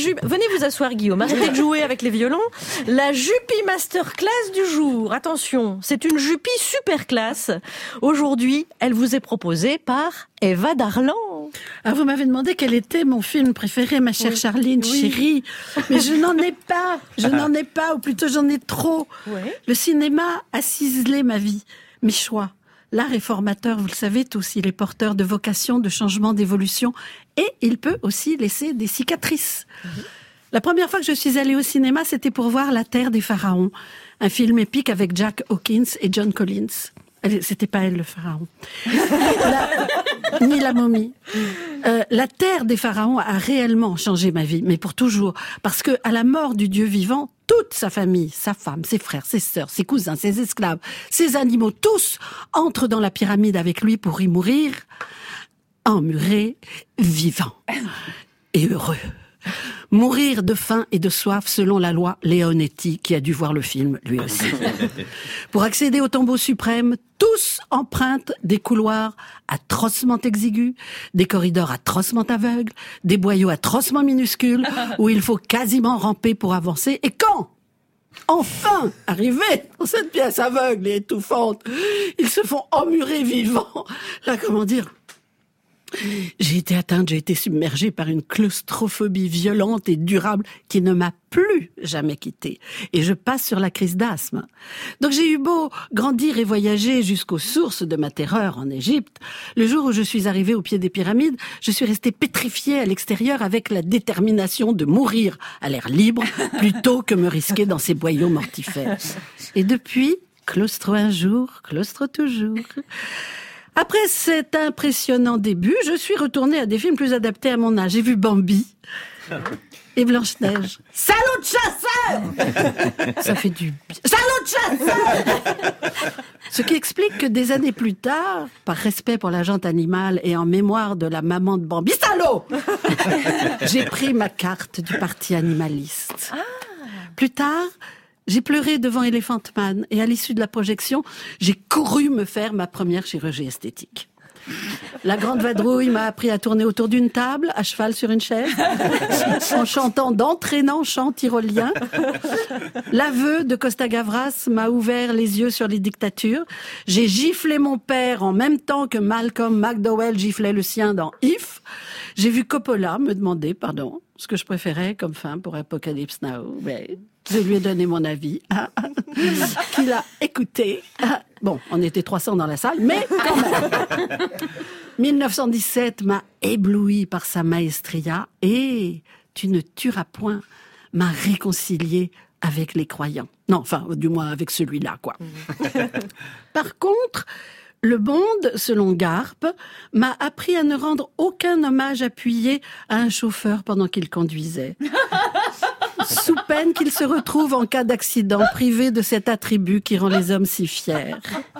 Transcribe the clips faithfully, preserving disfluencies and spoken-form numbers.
Jup... Venez vous asseoir, Guillaume. Arrêtez de jouer avec les violons. La Jupy Masterclass du jour. Attention, c'est une Jupy super classe. Aujourd'hui, elle vous est proposée par Eva Darlan. Ah, vous m'avez demandé quel était mon film préféré, ma chère oui. Charline, oui. chérie. Mais je n'en ai pas. Je n'en ai pas, ou plutôt j'en ai trop. Ouais. Le cinéma a ciselé ma vie, mes choix. L'art est formateur, vous le savez tous, il est porteur de vocation, de changement, d'évolution, et il peut aussi laisser des cicatrices. Mmh. La première fois que je suis allée au cinéma, c'était pour voir La Terre des Pharaons, un film épique avec Jack Hawkins et John Collins. C'était pas elle le pharaon, la, ni la momie. Euh, la Terre des Pharaons a réellement changé ma vie, mais pour toujours, parce que à la mort du Dieu vivant, toute sa famille, sa femme, ses frères, ses sœurs, ses cousins, ses esclaves, ses animaux, tous entrent dans la pyramide avec lui pour y mourir, emmurés, vivants et heureux. Mourir de faim et de soif selon la loi Leonetti, qui a dû voir le film, lui aussi. Pour accéder au tombeau suprême, tous empruntent des couloirs atrocement exigus, des corridors atrocement aveugles, des boyaux atrocement minuscules, où il faut quasiment ramper pour avancer. Et quand enfin arrivés dans cette pièce aveugle et étouffante, ils se font emmurer vivants. Là, comment dire ? J'ai été atteinte, j'ai été submergée par une claustrophobie violente et durable qui ne m'a plus jamais quittée. Et je passe sur la crise d'asthme. Donc j'ai eu beau grandir et voyager jusqu'aux sources de ma terreur en Égypte. Le jour où je suis arrivée au pied des pyramides, je suis restée pétrifiée à l'extérieur avec la détermination de mourir à l'air libre plutôt que me risquer dans ces boyaux mortifères. Et depuis, claustro un jour, claustro toujours. Après cet impressionnant début, je suis retournée à des films plus adaptés à mon âge. J'ai vu Bambi et Blanche-Neige. Salaud de chasseur! Ça fait du bien. Salaud de chasseur! Ce qui explique que des années plus tard, par respect pour la gente animale et en mémoire de la maman de Bambi, salaud! J'ai pris ma carte du parti animaliste. Plus tard, j'ai pleuré devant Elephant Man et à l'issue de la projection, j'ai couru me faire ma première chirurgie esthétique. La grande vadrouille m'a appris à tourner autour d'une table, à cheval sur une chaise, en chantant d'entraînants chants tyroliens. L'aveu de Costa Gavras m'a ouvert les yeux sur les dictatures. J'ai giflé mon père en même temps que Malcolm McDowell giflait le sien dans If. J'ai vu Coppola me demander, pardon, ce que je préférais comme fin pour Apocalypse Now. Mais je lui ai donné mon avis, qu'il a écouté. Bon, on était trois cents dans la salle, mais quand même. dix-neuf cent dix-sept m'a ébloui par sa maestria et Tu ne tueras point m'a réconcilié avec les croyants. Non, enfin, du moins avec celui-là, quoi. Par contre, Le Bond, selon Garp, m'a appris à ne rendre aucun hommage appuyé à un chauffeur pendant qu'il conduisait. Sous peine qu'il se retrouve en cas d'accident privé de cet attribut qui rend les hommes si fiers.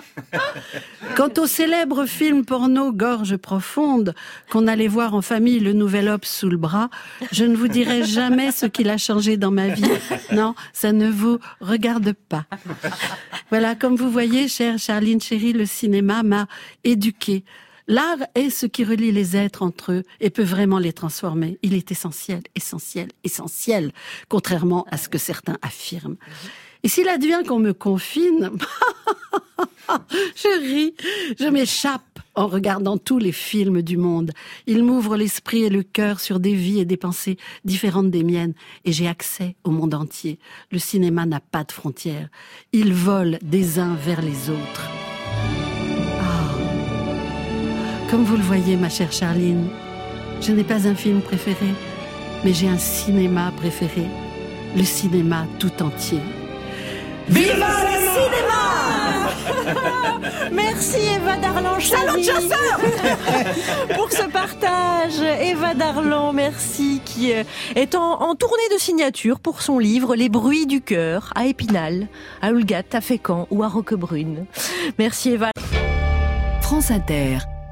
Quant au célèbre film porno Gorge profonde qu'on allait voir en famille le Nouvel Obs sous le bras, je ne vous dirai jamais ce qu'il a changé dans ma vie. Non, ça ne vous regarde pas. Voilà, comme vous voyez, chère Charline chérie, le cinéma m'a éduquée. L'art est ce qui relie les êtres entre eux et peut vraiment les transformer. Il est essentiel, essentiel, essentiel, contrairement à ce que certains affirment. Et s'il advient qu'on me confine, je ris, je m'échappe en regardant tous les films du monde. Ils m'ouvrent l'esprit et le cœur sur des vies et des pensées différentes des miennes. Et j'ai accès au monde entier. Le cinéma n'a pas de frontières. Il vole des uns vers les autres. Comme vous le voyez, ma chère Charline, je n'ai pas un film préféré, mais j'ai un cinéma préféré, le cinéma tout entier. Viva le cinéma! Merci Eva Darlan, Salaud de chasseur! Pour ce partage. Eva Darlan, merci, qui est en, en tournée de signature pour son livre Les bruits du cœur, à Épinal, à Oulgat, à Fécamp ou à Roquebrune. Merci Eva. France Inter.